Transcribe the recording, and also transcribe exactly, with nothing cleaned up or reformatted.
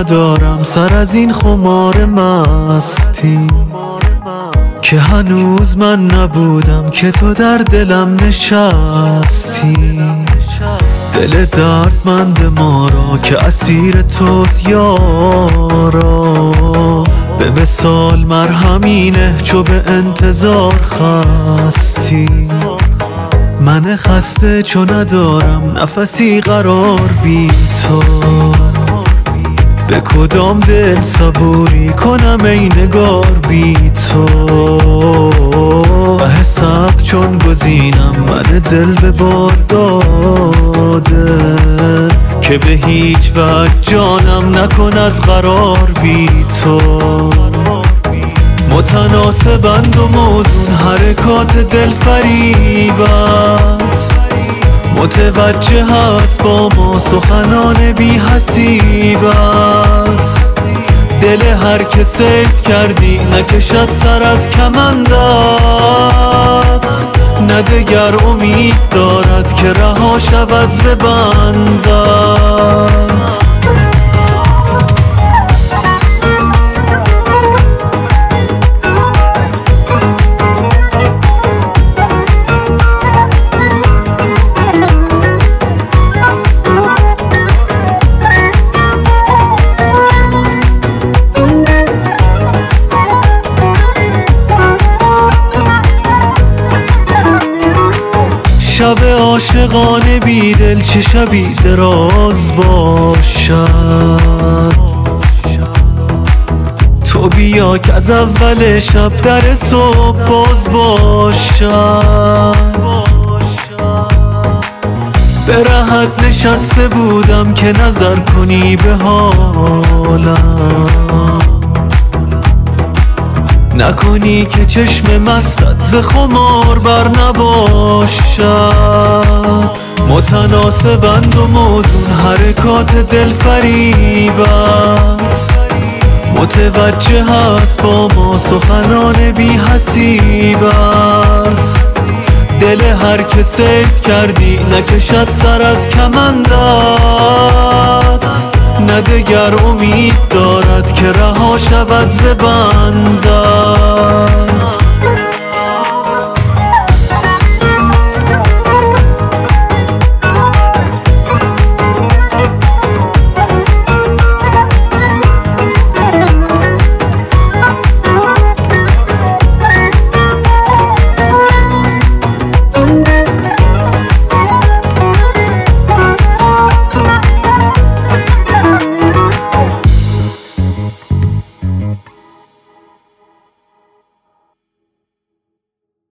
ندارم سر از این خمار مستی که هنوز من نبودم که تو در دلم نشستی. دل دردمند ما را که اسیر توست یارا، به وصال مرهمینه چو به انتظار خستی. من خسته چو ندارم نفسی قرار بی تو، به کدام دل صبوری کنم ای نگار بی تو. ته صبر چون گزینم من دل به بار داده، که به هیچ وجه جانم نکند قرار بی تو. متناسبند و موزون حرکات دل فریبت، متوجه هست با ما سخنان بی حسیبت. دل هر که صید کردی نکشد سر از کمندت، نه دگر امید دارد که رها شود ز بندت. شب عاشقانه بیدل چه شبی دراز باشد، تو بیا که از اول شب در صبح باز باشد. به رهت نشسته بودم که نظر کنی به حالم، نکنی که چشم مستت ز خمار بر نباشد. متناسبند و موزون حرکات دل فریبت، متوجه هست با ما سخنان بی حسیبت. دل هر که صید کردی نکشد سر از کمندت، نه دگر امید دارد که رها شود ز بندت.